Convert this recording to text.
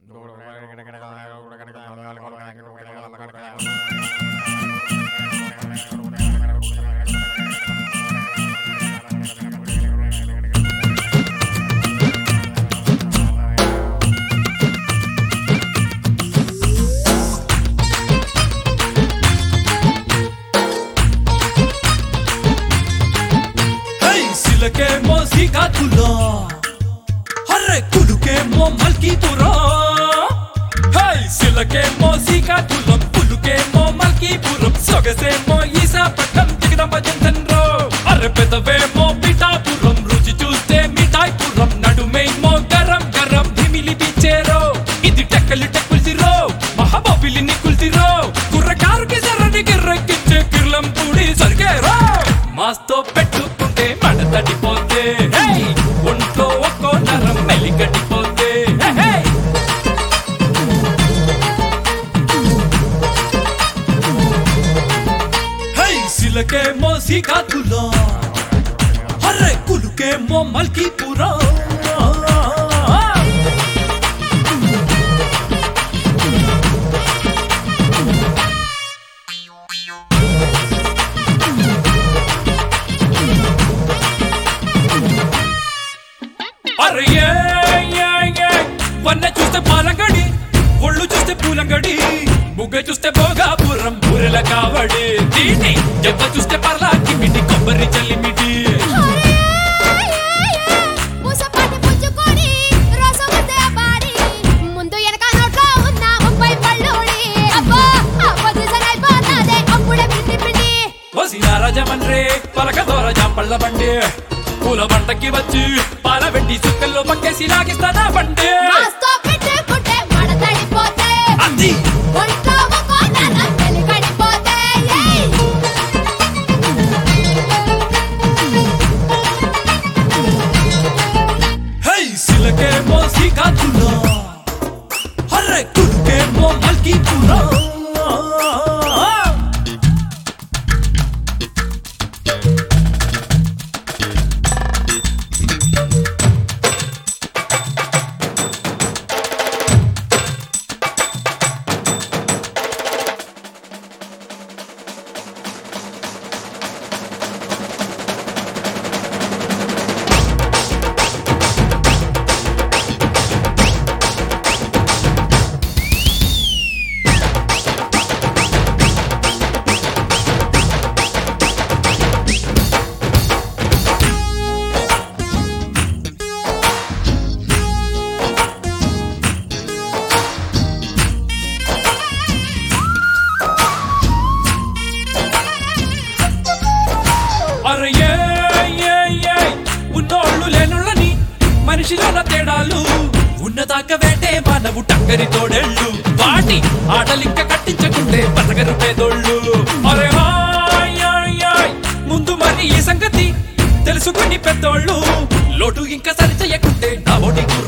సిలకేమో శ్రీకాకుళం హర్రే కులుకేమో మల్కీపురం సిలకేమో శ్రీకాకుళం కులుకేమో మల్కీపురం సొగసేమో ఈశాపట్నం దిగదమ్మ జంతన్రో అర్రె పెదవేమో పిఠాపురం రుచి చూస్తే మిఠాయిపురం నడుమేమో గరం గరం ధిమిలి బిచ్చేరో ఇది టెక్కలి టెక్కుల్సిరో మహాబాబిలిని కుల్సిరో కుర్రకారుకి సర్రని గిర్రెక్కిచ్చే కిర్లం పూడి సరిగేరో మాస్తో పెట్టుకుంటే మడ తడిపోతే ఒంట్లో ఒక్కో నరం మెలిగడిపోతే సిలకేమో శ్రీకాకుళం హర్రే కులుకేమో మల్కీపురం అరే వన్న చూస్తే పాలంగడి ఒళ్ళు చూస్తే పూలంగడి ముగ్గ చూస్తే భోగాపురం బూరెల కావడి దీని జబ్బ చూస్తే పర్లాకి మిటి కొబ్బరి చల్లిమిటి రాజమండ్రి పలక దోర జాంపళ్ళ బండి పూల బంటకి వచ్చి పాల వెండి చుక్కల్లో పక్కేసి లాగిస్తానా బండి అది సిలకేమో శ్రీకాకుళం హర్రే కులుకేమో మల్కీపురం ఉన్నోళ్ళు లేనుళ్ళని మనిషిలోన తేడాలు ఉన్నదాకా వేటే మానవు టక్కరి తోడేళ్ళు వాటి ఆటలింక కట్టించకుంటే బతకరు పేదోళ్ళు అరే ముందు మరి ఈ సంగతి తెలుసుకుని పెద్దోళ్ళు లోటు ఇంకా సరి చెయ్యకుంటే నా ఓడి